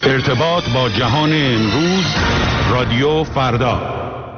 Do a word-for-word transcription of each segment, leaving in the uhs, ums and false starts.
ارتباط با جهان امروز، رادیو فردا.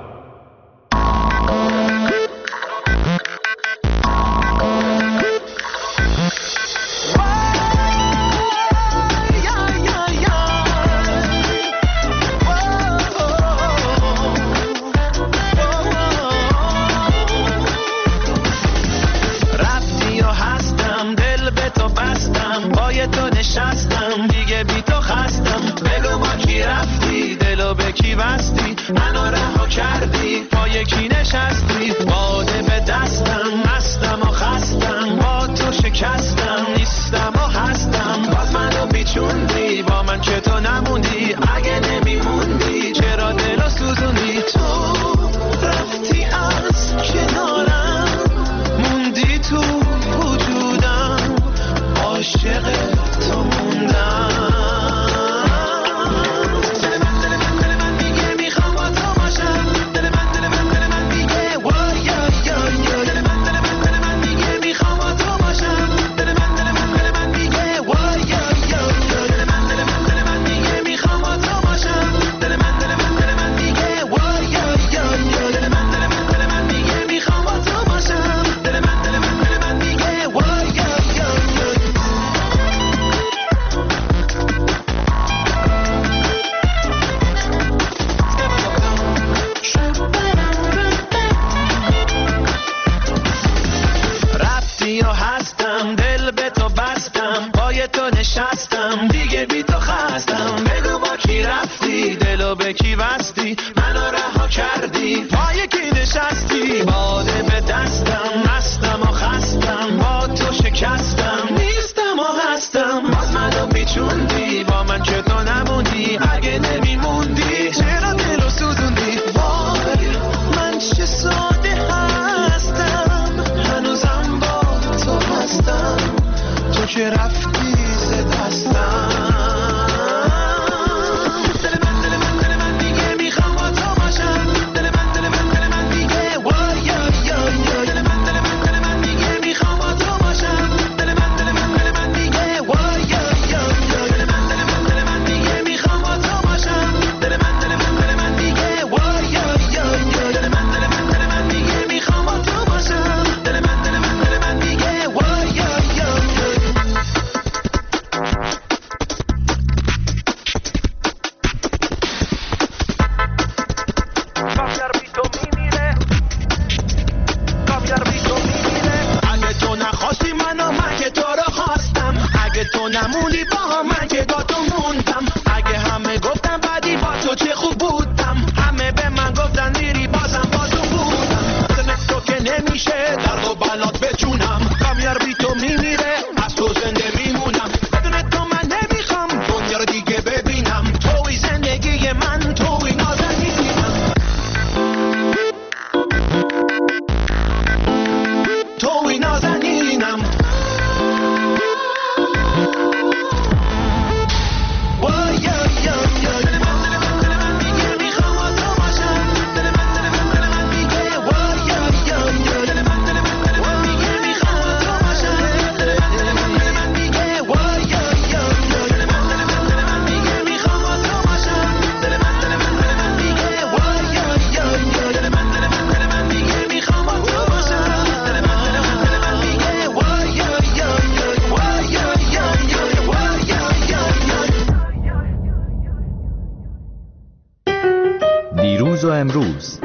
دیروز و امروز،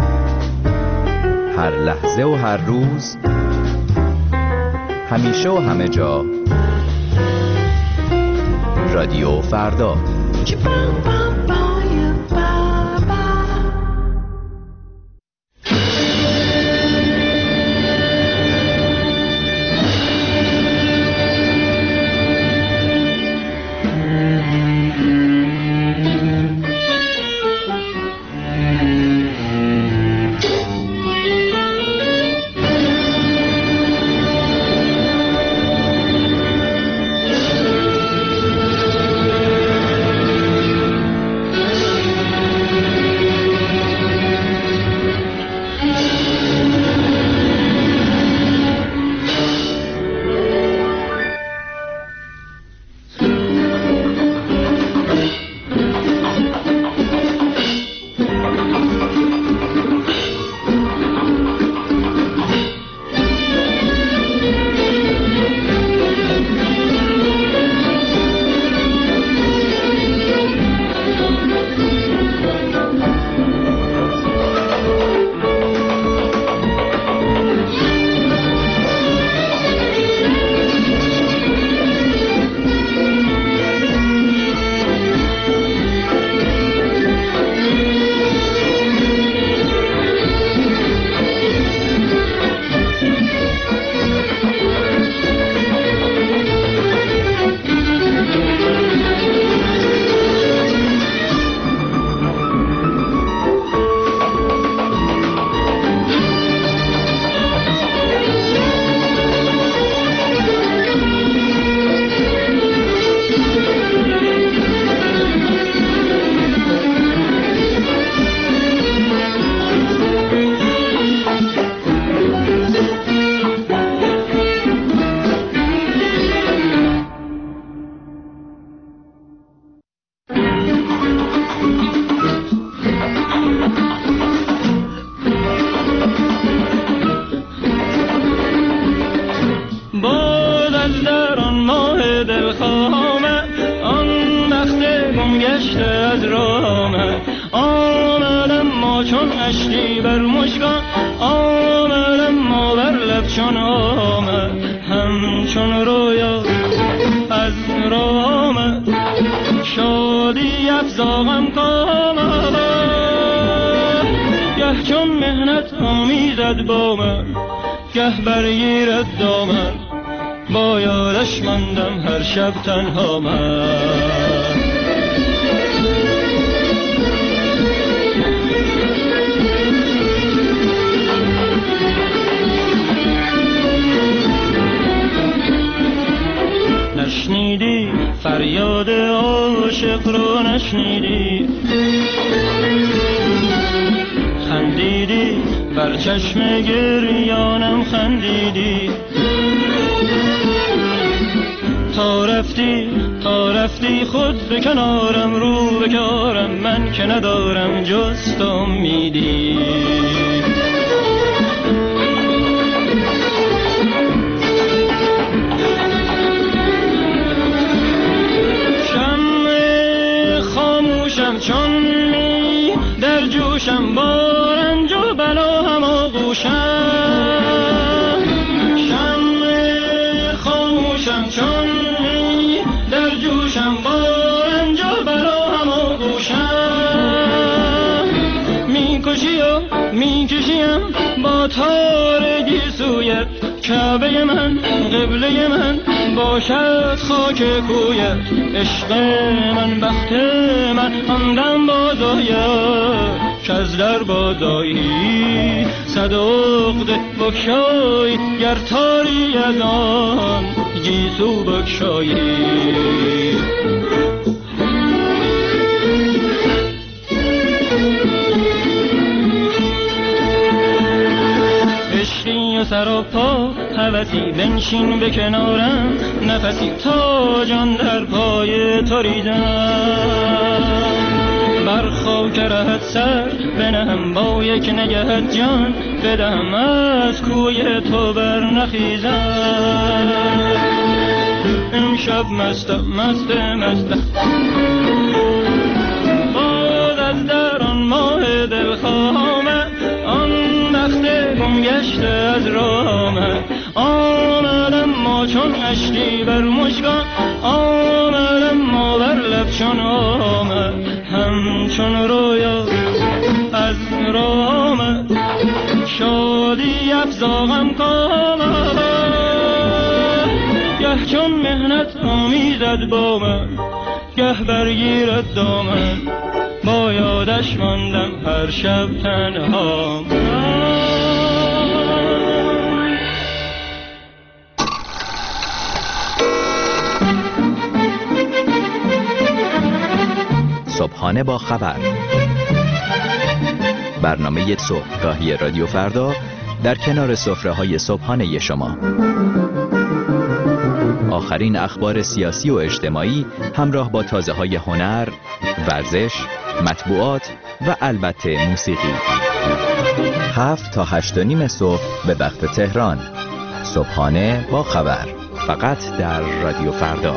هر لحظه و هر روز، همیشه و همه جا، رادیو فردا. گشته از راه آمد. آمد اما چون اشکی بر مشکان، آمد اما بر لب چون آمد. همچون رویا از راه آمد، شادی افزا غم کامد. گه چون مهنت آمیزد با من، گه برگیرد دامن. با یادش ماندم هر شب تنها من. نشنیدی فریاد عاشق رو، نشنیدی خندیدی بر چشم گریانم، خندیدی تا رفتی تا رفتی خود به کنارم، رو به کارم من که ندارم جز تو امیدی. شمع خاموشم چون می در جوشم، با رنج و بلا هم آغوشم. شمع خاموشم چون می در جوشم، با رنج و بلا هم آغوشم. میکشی و میکشیم با تارگی سویت، کعبه من قبله من باشد خاک کویت. عشق من بخت من آندم بازاید، که از در بازایی صد عقده بکشایی. گر تاری از آن گیسو بکشایی. عشقی و سر و پا هوسی، بنشین به کنارم نفسی تا جان در پای تو ریزم. بر خاک رهت سر بنهم، با یک نگهت جان بدهم، از کوی تو بر نخیزم. امشب مستم مست مستم، باز از در آن ماه دلخواه آمد. آن بخت گم گشته از راه آمد. آمد اما چون اشکی بر مشکان، آمد اما بر لب چون آمد. همچون رویا از راه آمد، شادی افزا غم کامد. گه چون مهنت آمیزد با من، گه برگیرد دامن. با یادش ماندم هر شب تنها من. صبحانه با خبر، برنامه صبحگاهی رادیو فردا در کنار سفره‌های صبحانه شما. آخرین اخبار سیاسی و اجتماعی همراه با تازه‌های هنر، ورزش، مطبوعات و البته موسیقی. هفت تا هشت و نیم صبح به وقت تهران. صبحانه با خبر، فقط در رادیو فردا.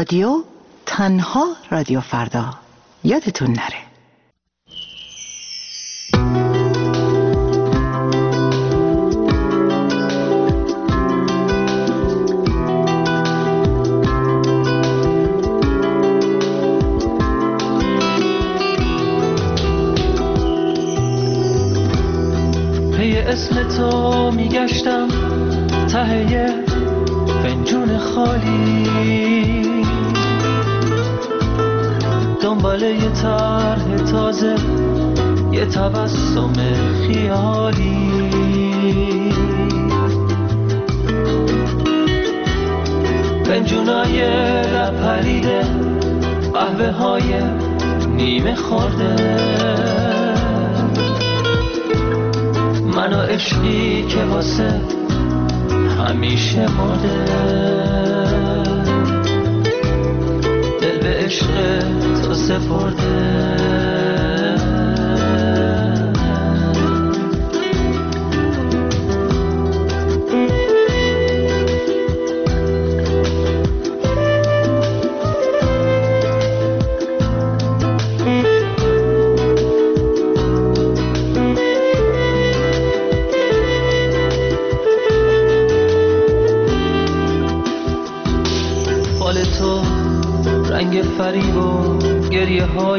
رادیو، تنها رادیو فردا. یادتون نره. پی اسم تو میگشتم ته فنجون خالی، دنبال یه طرح تازه، یه تبسم خیالی. فنجونای لب پریده، قهوه های نیمه خورده، من و عشقی که واسه همیشه مرده. دل به عشق تو سپرده. رنگ فریب و گریه های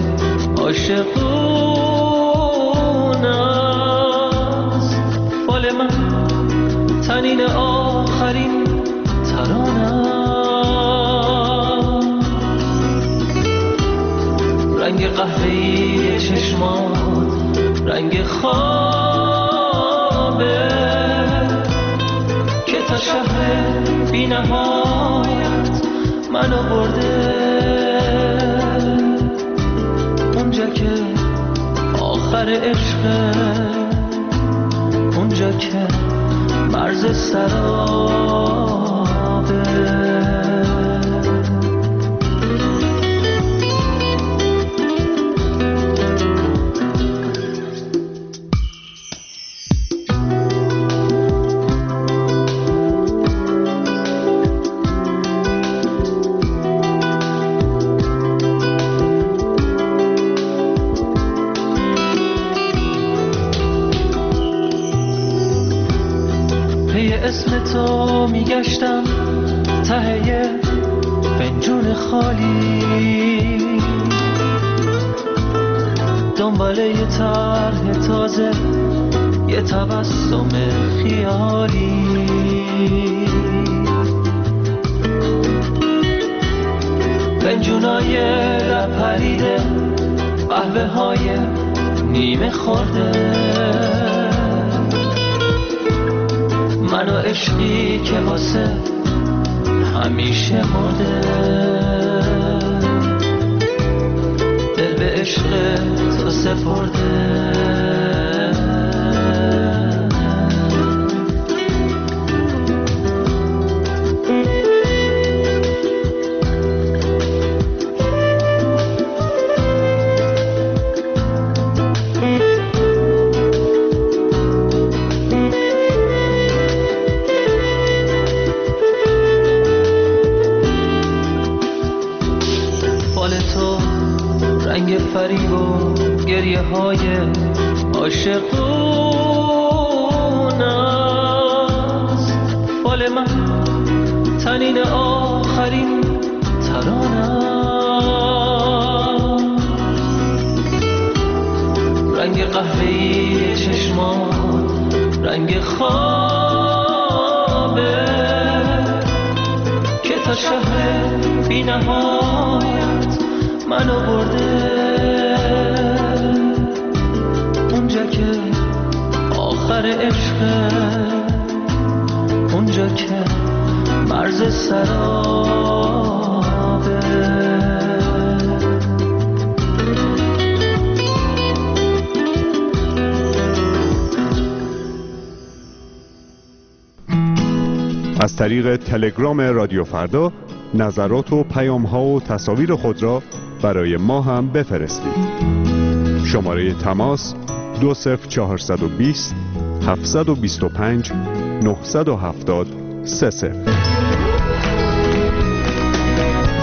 عاشقون است، فال من تنین آخرین ترانم. رنگ قهوه‌ای چشمات رنگ خوابه که تا شهر بی نهایت منو برده. اونجا که آخر عشقه، اونجا که مرز سرابه. اسم تو میگشتم ته فنجون خالی، دنبال یه طرح تازه، یه تبسم خیالی. فنجونای لب پریده، قهوه های نیمه خورده، من و عشقی که واسه همیشه مرده. دل به عشق تو سپرده. رنگ فریب و گریه های عاشقون است، فال من تنین آخرین ترانم. رنگ قهوه‌ای چشمات رنگ خوابه که تا شهر بی نهایت منو برده. اونجا که آخر عشقه، اونجا که مرز سرابه. از طریق تلگرام رادیو فردا نظرات و پیام‌ها و تصاویر خود را برای ما هم بفرستید. شماره تماس دو صفر چهارصد و بیست هفتصد و بیست و پنج نهصد و هفتاد سه صفر.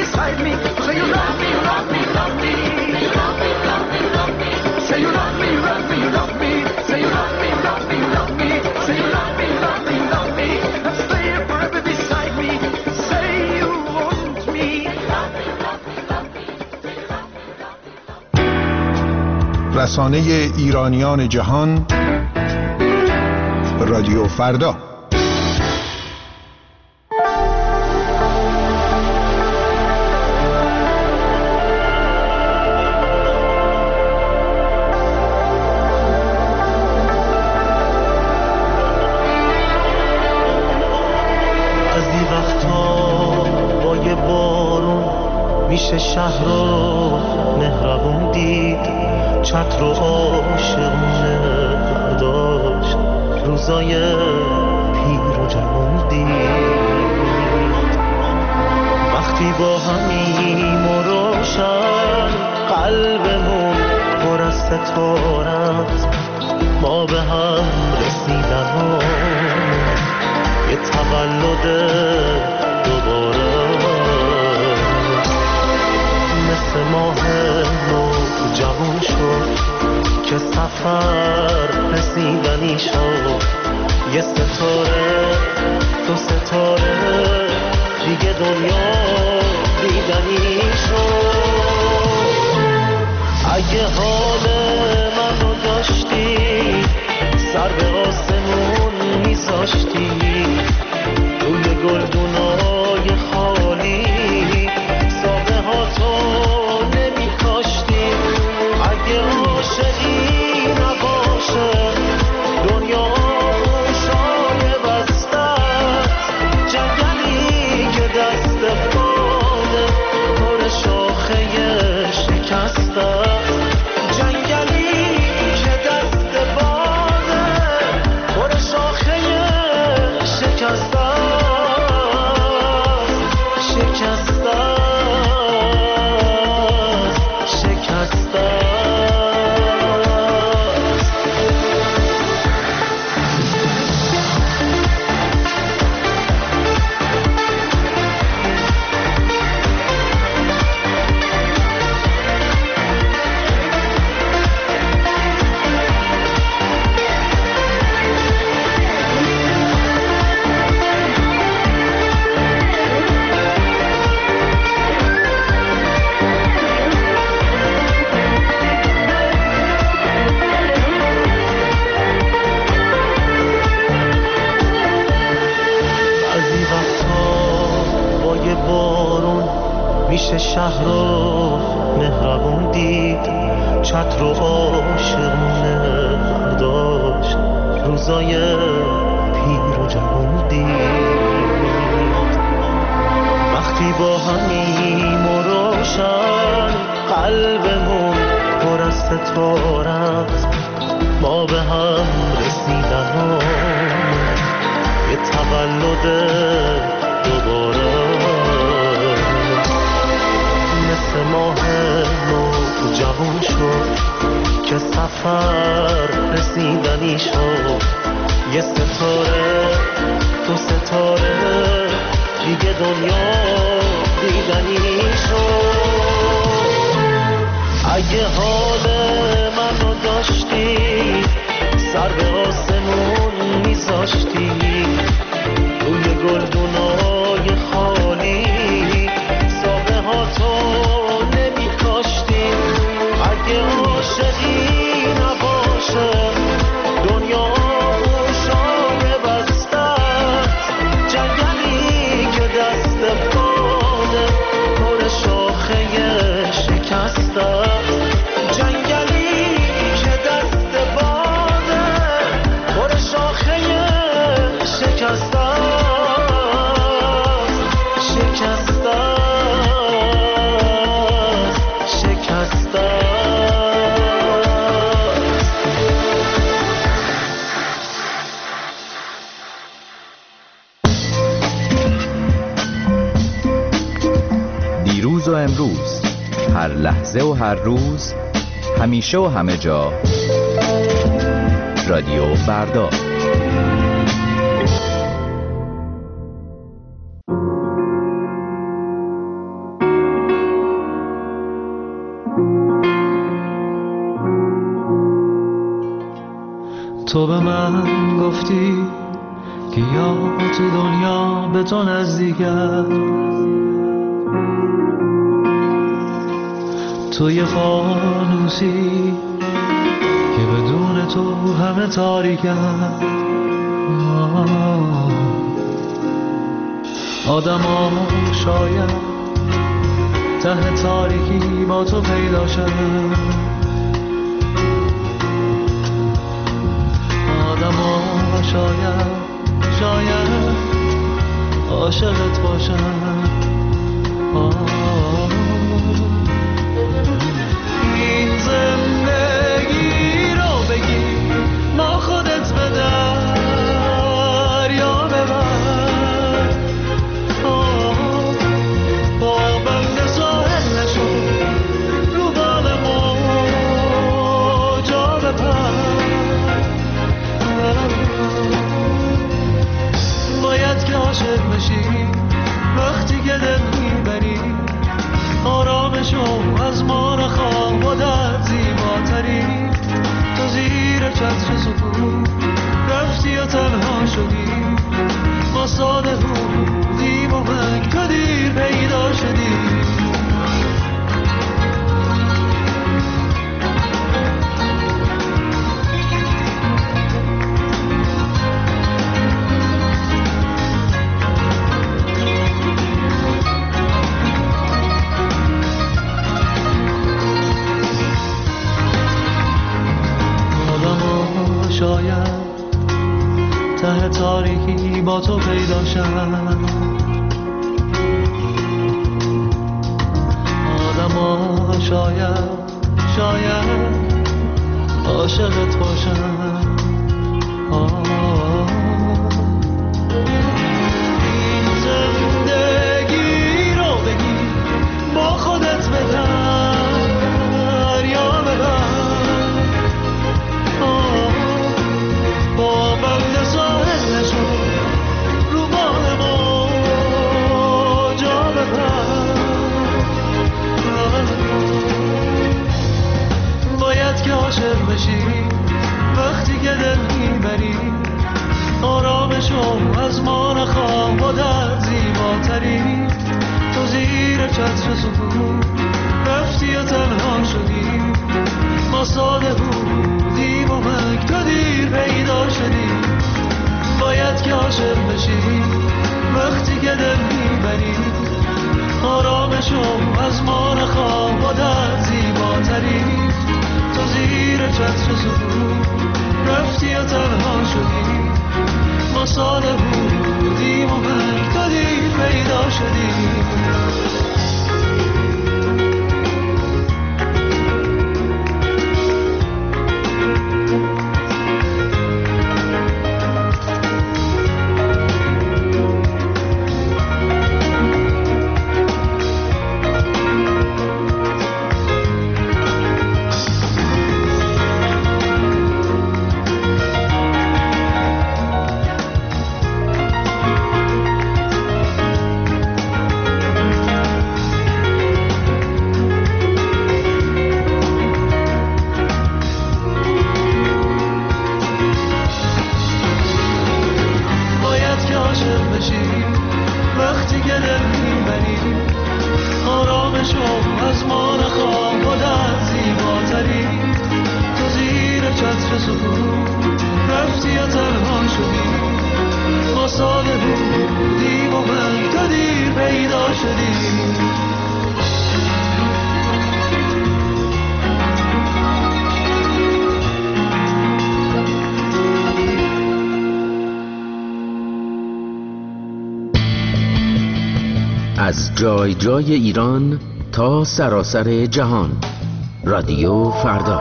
beside me. Say you love me, love me, love me. Love me, love me, love me. Say you love me, love me, love me. Say you love me, love me, love me. Say you love me, love me, love me. And stay forever beside me. Say you want me. Love me, love me, love me. Say you love me, love me, love me. رسانه ایرانیان جهان، رادیو فردا. میشه شهر رو مهربون دید، چتر و عاشقونه داشت، روزای پیر و جوون دید. وقتی با همیم و روشن قلبمون پر از ستارت، ما به هم رسیدن ها یه تولد دوباره مثل ماه نو جوان شد که سفر رسیدنی شد. یه ستاره دو ستاره دیگه دنیا دیدنی شد. اگه حال منو داشتی سر به آسمون میذاشتی، روی گلدونای خالی ساقه ها تو نمی کاشتی. اگه عاشقی نباشه دنیا شای بستت، جنگلی که دست باده پر شاخه شکستت، جنگلی که دست باده پر شاخه شکستت شکستت. میشه شهر رو مهربون دید، چتر و عاشقونه داشت، روزای پیر و جوان دید. وقتی با همیم و روشن قلبمون پر از ستارت، ما به هم رسیدن ها یه تولد دوباره مثل ماه نو جوان شد که سفر رسیدنی شد. یه ستاره دو ستاره دیگه دنیا دیدنی شد. اگه حال منو داشتی سر به آسمون میذاشتی، روی گلدونای خالی ساقه ها تو نمی کاشتی. اگه عاشقی نباشه دنیا شای بستت، جنگلی که دست باده پر شاخه شکستت، جنگلی که دست باده پر شاخه شکستت شکستت. دیروز و امروز، هر لحظه و هر روز، همیشه و همه جا، رادیو فردا. تو به من گفتی که یا تو دنیا به تو نزدیکم، تو یه فانوسی که بدون تو همه تاریکم. آدم ها شاید ته تاریکی با تو پیدا شد، آدم ها شاید شاید عاشقت باشن. این زندگی رو بگی ما خودت به دریا ببر، با بند ساحل نشو رو بال موجا بپر. باید که عاشق بشی وقتی که دل میبری، آرامشو از ما نخواه و در زیباتری. تو زیر چتر سکوت رفتی و تنها شدی، ما ساده بودیم و من تو دیر پیدا شدی. شاید ته تاریکی با تو پیدا شد، آدم ها شاید شاید عاشقت باشن. این زندگی رو بگی با خودت به دریا ببر، با بند ساحل نشو رو بال موجا بپر. باید که عاشق بشی وقتی که دل میبری، آرامشو از ما نخواه و در زیباتری. تو زیر چتر سکوت رفتی و تنها شدی، ما ساده بودیم و من تو دیر پیدا شدی. باید که عاشق بشی وقتی که دل میبری، آرامشو از ما نخواه و در زیباتری. تو زیر چتر سکوت رفتی و تنها شدی، ما ساده بودیم و من تو دیر پیدا شدی. از جای جای ایران تا سراسر جهان، رادیو فردا.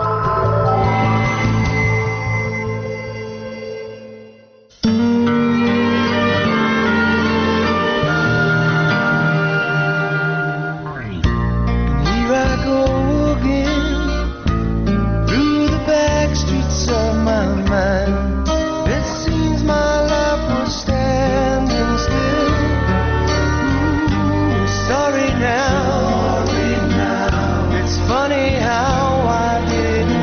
Funny how I did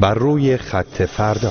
بر روی خط فردا.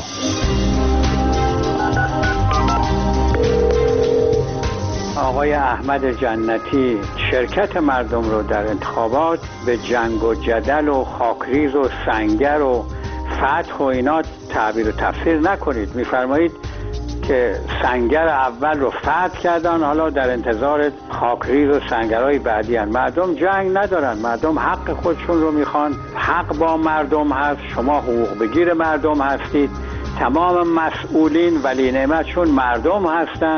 آقای احمد جنتی شرکت مردم رو در انتخابات به جنگ و جدل و خاکریز و سنگر و فتح و اینا تعبیر و تفسیر نکنید. میفرمایید که سنگر اول رو فتح کردن، حالا در انتظار خاکریز و سنگرهای بعدی هن. مردم جنگ ندارن، مردم حق خودشون رو میخوان، حق با مردم هست، شما حقوق بگیر مردم هستید، تمام مسئولین ولی نعمتشون مردم هستن.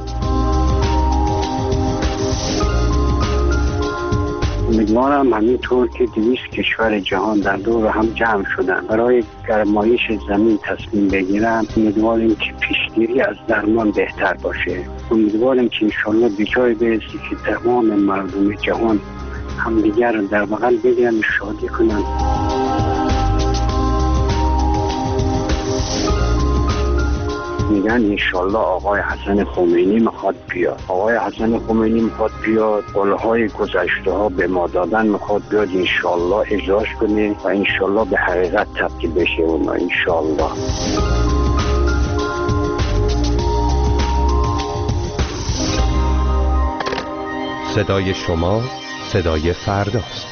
امیدوارم همینطور که دویست کشور جهان در دور هم جمع شدن برای گرمایش زمین تصمیم بگیرن، امیدواریم که پیشگیری از درمان بهتر باشه. امیدواریم که انشالله به جای برسی که تمام مردم جهان همدیگر در بغل بگیرن و شادی کنن. میگن انشالله آقای حسن خمینی میخواد بیاد. آقای حسن خمینی میخواد بیاد، قولهای گذشته ها به ما دادن میخواد بیاد، انشالله اجراش کنه و انشالله به حقیقت تبدیل بشه اونا انشالله. صدای شما صدای فرداست.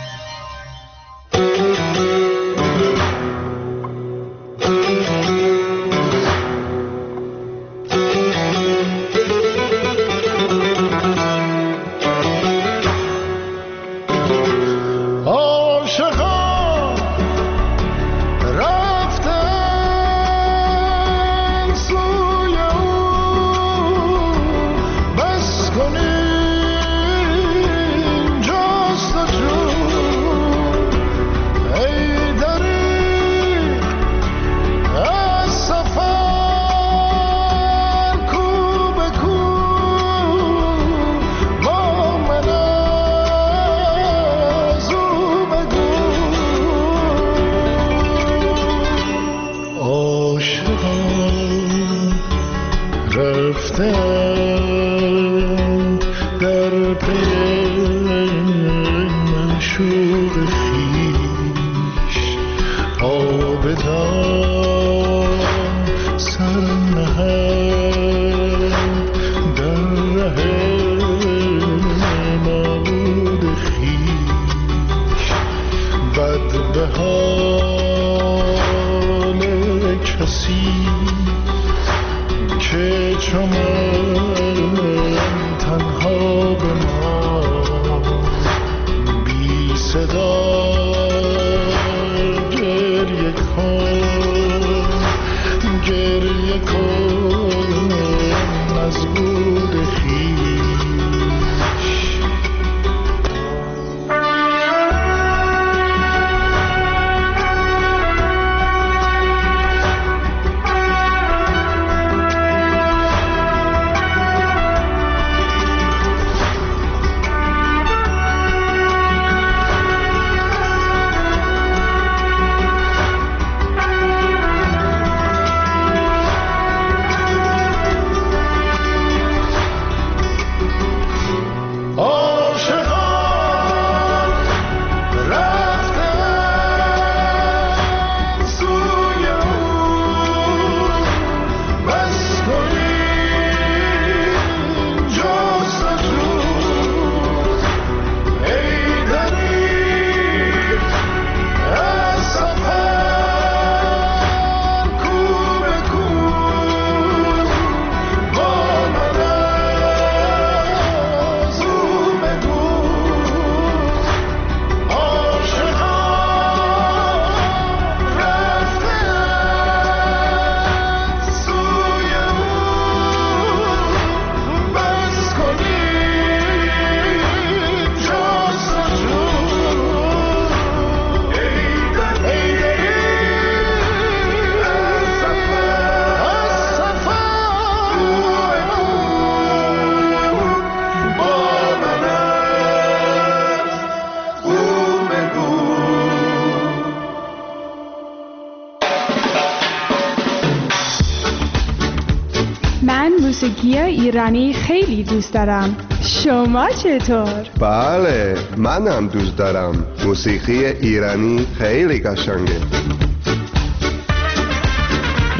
موسیقی ایرانی خیلی دوست دارم. شما چطور؟ بله، منم دوست دارم. موسیقی ایرانی خیلی قشنگه.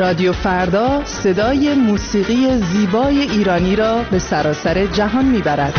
رادیو فردا صدای موسیقی زیبای ایرانی را به سراسر جهان میبرد.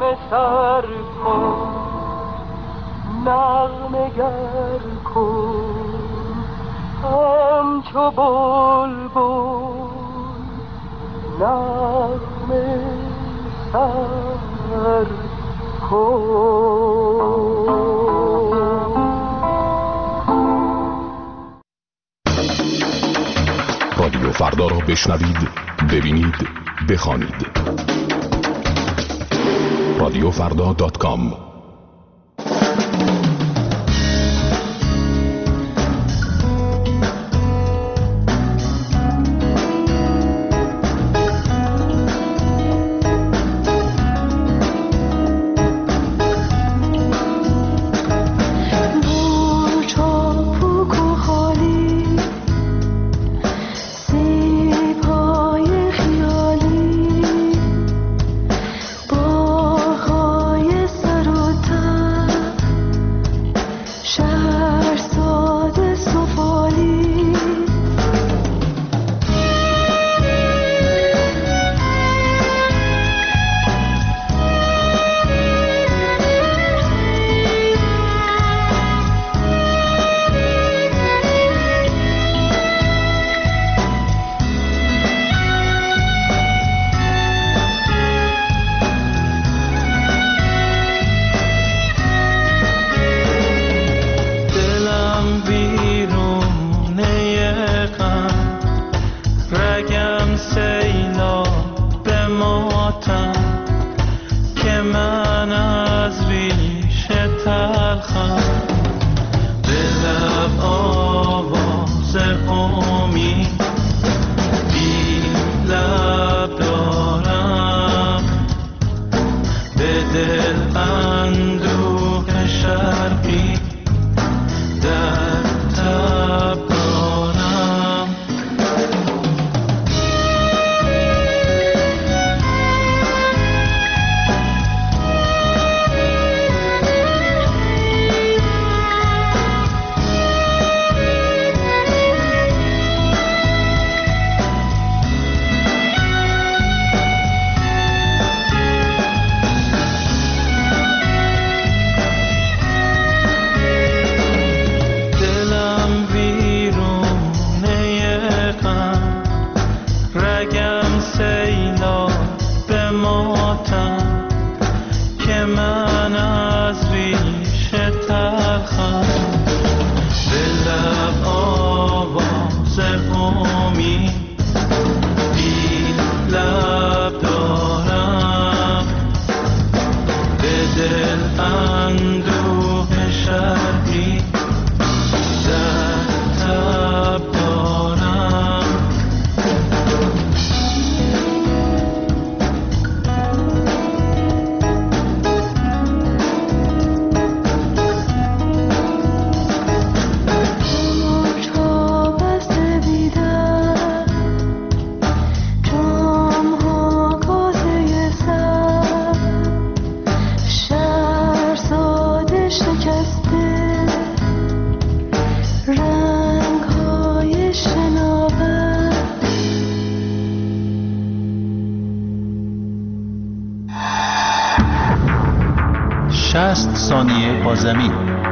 نغمه سر کن نغمه گر کن همچو بلبل نغمه سر رادیو فردا را بشنوید، ببینید، بخوانید. رادیو فردا دات کام. شصت ثانیه با زمین.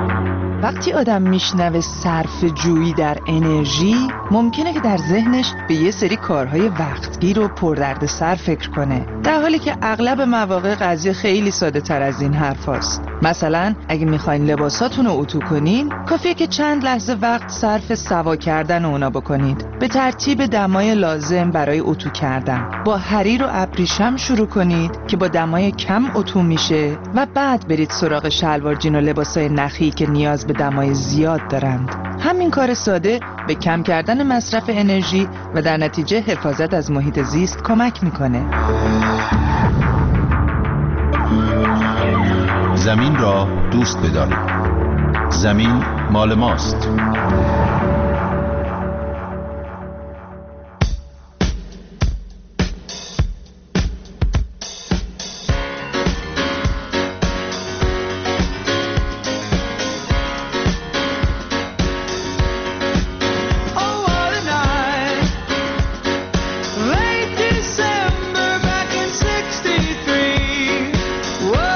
وقتی آدم میشنوه صرف جویی در انرژی، ممکنه که در ذهنش به یه سری کارهای وقتگیر و پردردسر فکر کنه، در حالی که اغلب مواقع قضیه خیلی ساده تر از این حرف هست. مثلا اگه میخواین لباساتون رو اتو کنین، کافیه که چند لحظه وقت صرف سوا کردن اونا بکنید، به ترتیب دمای لازم برای اتو کردن. با حریر و ابریشم شروع کنید که با دمای کم اتو میشه و بعد برید سراغ شلوار جین و لباسای نخی که نیاز به دمای زیاد دارند. همین کار ساده به کم کردن مصرف انرژی و در نتیجه حفاظت از محیط زیست کمک میکنه. زمین را دوست بدارید. زمین مال ماست. Whoa!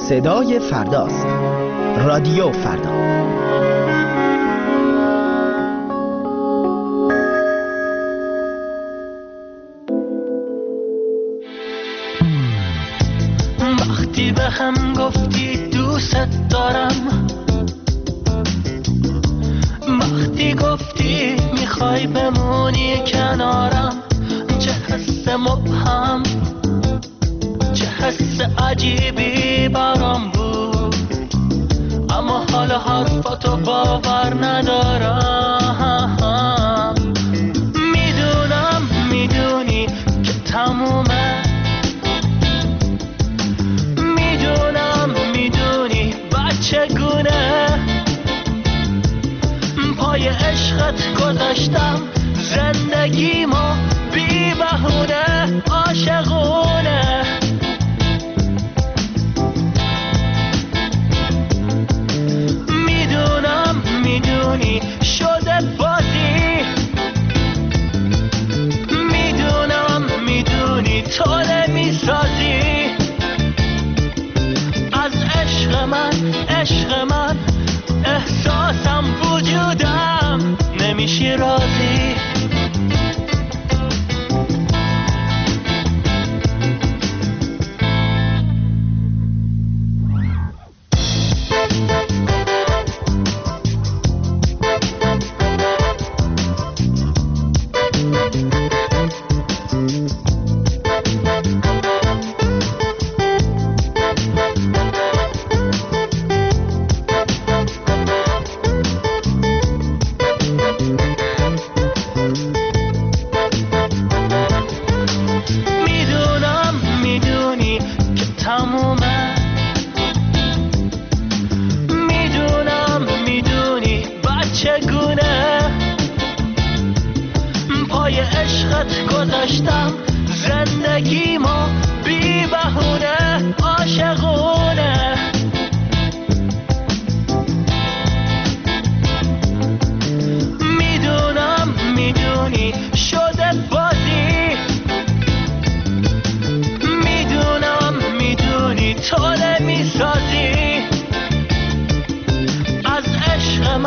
صدای فرداست. رادیو فردا. وقتی به هم گفتی دوست دارم، وقتی گفتی میخوای بمونی کنارم، چه حس مبهم، چه حس عجیبی برام بود، اما حال حرفاتو باور ندارم. میدونم میدونی که تمومه، میدونم میدونی بچگونه پای عشقت گذاشتم زندگیمو بی بهونه عاشقونه. میدونم میدونی شده بازی، میدونم میدونی تو نمیسازی از عشق من، عشق من احساسم وجودم نمیشی راضی.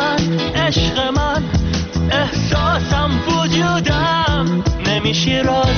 عشق من احساسم وجودم نمیشه را